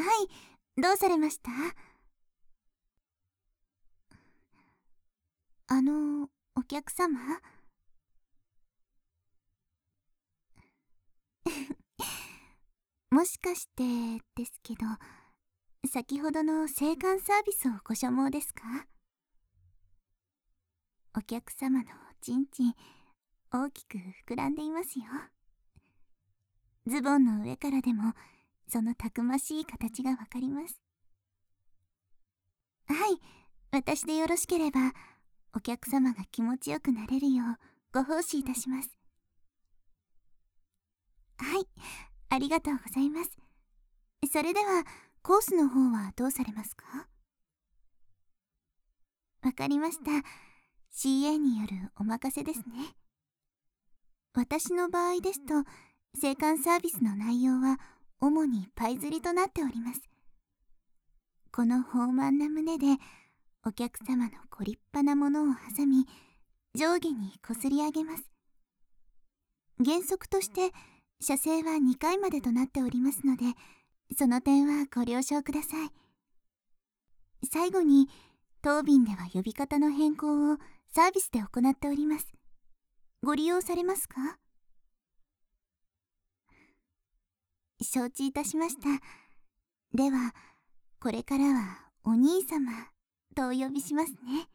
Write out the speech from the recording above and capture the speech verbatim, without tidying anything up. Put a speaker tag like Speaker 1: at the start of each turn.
Speaker 1: はい、どうされました？あの、お客様もしかしてですけど、先ほどの青函サービスをご所望ですか？お客様のおちんちん、大きく膨らんでいますよ。ズボンの上からでも、そのたくましい形がわかります。はい、私でよろしければ、お客様が気持ちよくなれるよう、ご奉仕いたします。はい、ありがとうございます。それでは、コースの方はどうされますか？わかりました。シーエー によるお任せですね。私の場合ですと、青函サービスの内容は主にパイ釣りとなっております。この豊満な胸で、お客様のご立派なものを挟み、上下にこすり上げます。原則として、射精はにかいまでとなっておりますので、その点はご了承ください。最後に、当便では呼び方の変更をサービスで行っております。ご利用されますか？承知いたしました。では、これからはお兄様とお呼びしますね。